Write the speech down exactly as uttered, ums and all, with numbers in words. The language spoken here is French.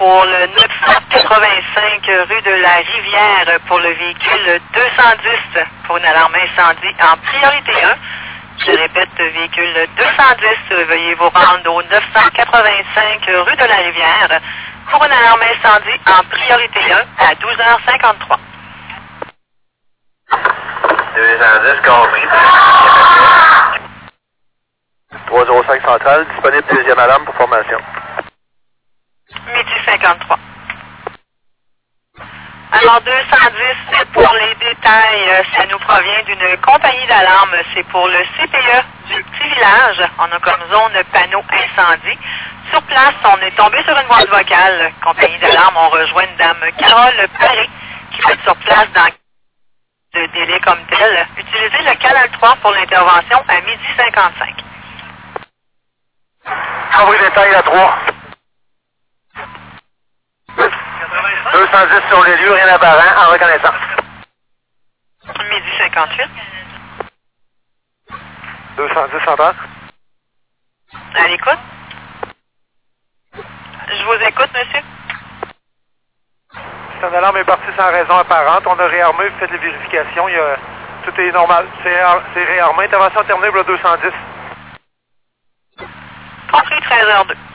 pour le neuf cent quatre-vingt-cinq rue de la Rivière pour le véhicule deux cent dix pour une alarme incendie en priorité un. Je répète, véhicule deux cent dix, veuillez vous rendre au neuf cent quatre-vingt-cinq rue de la Rivière pour une alarme incendie en priorité un à douze heures cinquante-trois. deux cent dix, compris. trois zéro cinq centrale, disponible deuxième alarme pour formation. Midi cinquante-trois. Alors deux cent dix, pour les détails, ça nous provient d'une compagnie d'alarme. C'est pour le C P E du petit village. On a comme zone panneau incendie. Sur place, on est tombé sur une boîte vocale. Compagnie d'alarme, on rejoint une dame Carole Paré qui va être sur place dans le délai comme tel. Utilisez le canal trois pour l'intervention à midi cinquante-cinq. Compris détail à trois. deux cent dix sur les lieux, rien apparent, en reconnaissance. Midi cinquante-huit. deux cent dix centrale. À l'écoute. Je vous écoute, monsieur. Si une alarme est partie sans raison apparente, on a réarmé, vous faites les vérifications, il y a, tout est normal. C'est réarmé, intervention terminée pour le deux cent dix. Compris treize heures deux.